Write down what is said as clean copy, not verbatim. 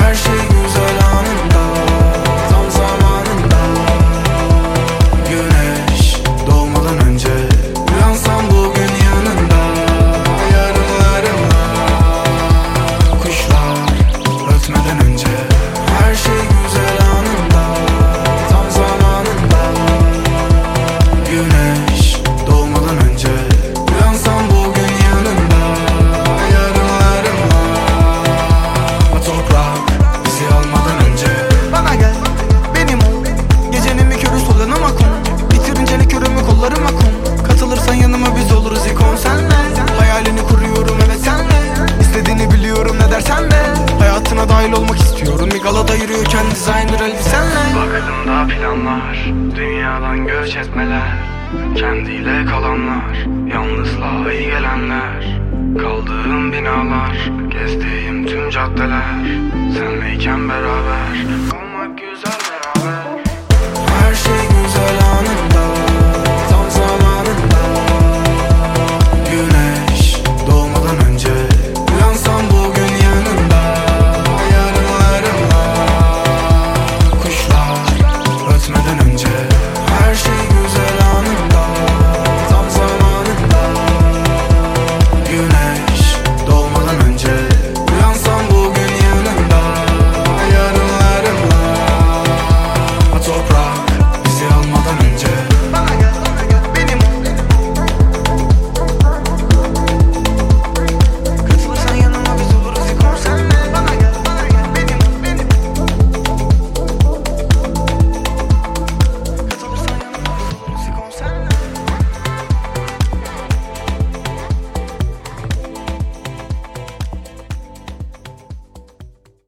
Her şey güzel anında, tam zamanında. Güneş doğmadan önce uyansam bugün yanında. Yarınlarımla kuşlar ötmeden önce. Her şey güzel anında, tam zamanında. Güneş doğmadan önce uyansam bugün yanında. Yarınlarımla toprak bizi almadan önce. Bana gel, benim ol. Gecenin bir körü solanıma kum. Bitirince likörümü kollarıma kum. Katılırsan yanıma biz oluruz ikon senle. Hayalini kuruyorum evet senle. İstediğini biliyorum ne dersen de. Hayatına dahil olmak istiyorum. Bir galada yürüyorken designer elbisenle. Aklımda planlar, dünyadan göç etmeler. Kendiyle kalanlar, yalnızlığa iyi gelenler. Kaldığım binalar, gezdiğim tüm caddeler. Senleyken beraber